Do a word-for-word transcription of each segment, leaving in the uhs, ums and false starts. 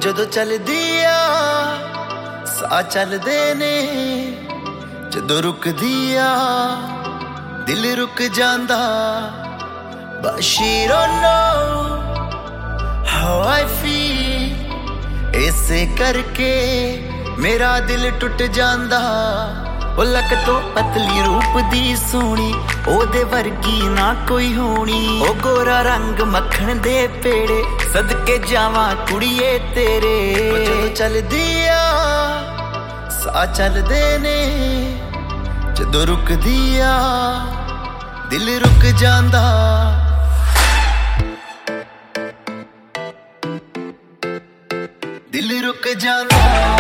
ਜਦੋਂ ਚੱਲਦੀ ਆ ਸਾਹ ਚੱਲਦੇ ਨੇ, ਜਦੋਂ ਰੁਕਦੀ ਆ ਦਿਲ ਰੁਕ ਜਾਂਦਾ। But she don't know how I feel, ਇਸੇ ਕਰਕੇ ਮੇਰਾ ਦਿਲ ਟੁੱਟ ਜਾਂਦਾ। ਉਹ ਲੱਕ ਤੋਂ ਪਤਲੀ ਰੂਪ ਦੀ ਸੋਹਣੀ, ਉਹਦੇ ਵਰਗੀ ਨਾ ਕੋਈ ਹੋਣੀ। ਉਹ ਗੋਰਾ ਰੰਗ ਮੱਖਣ ਦੇ ਪੇੜੇ, ਸਦਕੇ ਜਾਵਾਂ ਕੁੜੀਏ ਤੇਰੇ। ਜਦੋਂ ਚੱਲਦੀ ਆ ਸਾਹ ਚੱਲਦੇ ਨੇ, ਜਦੋਂ ਰੁਕਦੀ ਆ ਦਿਲ ਰੁਕ ਜਾਂਦਾ। ਦਿਲ ਰੁਕ ਜਾਂਦਾ।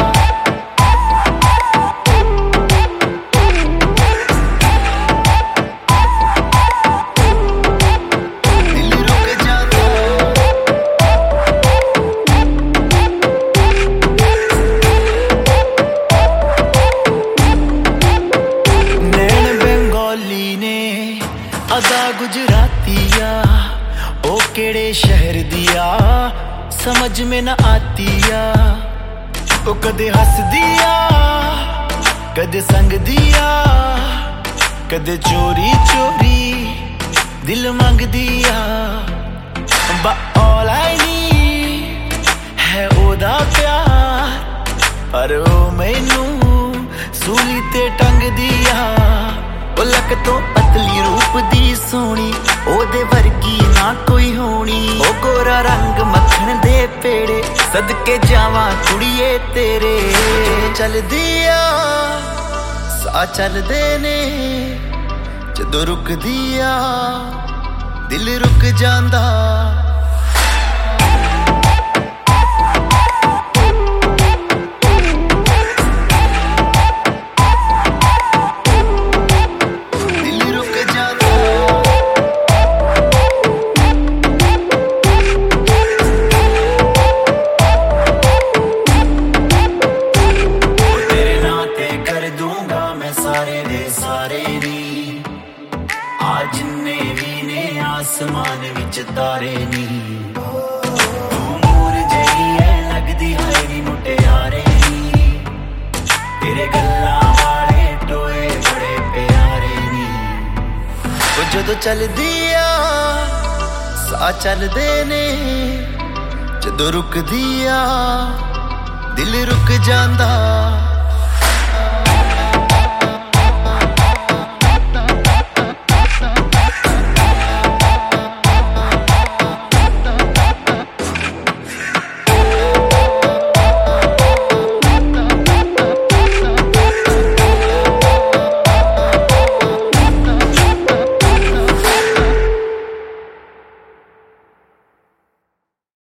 अदा गुजरातिया ओ केड़े शहर दिया समझ में न आतिया। ओ कदे हस दिया कदे संग दिया, कदे चोरी चोरी दिल मंग दिया। But all I need है ओदा प्यार, पर ओ मैनू सूली ते टंग दिया। ਉਹ ਲੱਕ ਤੋਂ ਪਤਲੀ ਰੂਪ ਦੀ ਸੋਹਣੀ, ਉਹਦੇ ਵਰਗੀ ਨਾ ਕੋਈ ਹੋਣੀ। ਉਹ ਗੋਰਾ ਰੰਗ ਮੱਖਣ ਦੇ ਪੇੜੇ, ਸਦਕੇ ਜਾਵਾਂ ਕੁੜੀਏ ਤੇਰੇ। ਚੱਲਦੀ ਆ ਸਾਹ ਚੱਲਦੇ ਨੇ, ਜਦੋਂ ਰੁਕਦੀ ਆ ਦਿਲ ਰੁਕ ਜਾਂਦਾ। सारे दे सारे नी आ जिन्ने भी ने आसमान विच तारे नी। तू नूर जही है लगदी है नी मुटियारे नी, तेरे गल्लां वाले टोए बड़े प्यारे नी। ओ जदों चलदी आ साह चलदे ने, जदों रुकदी आ दिल रुक जांदा।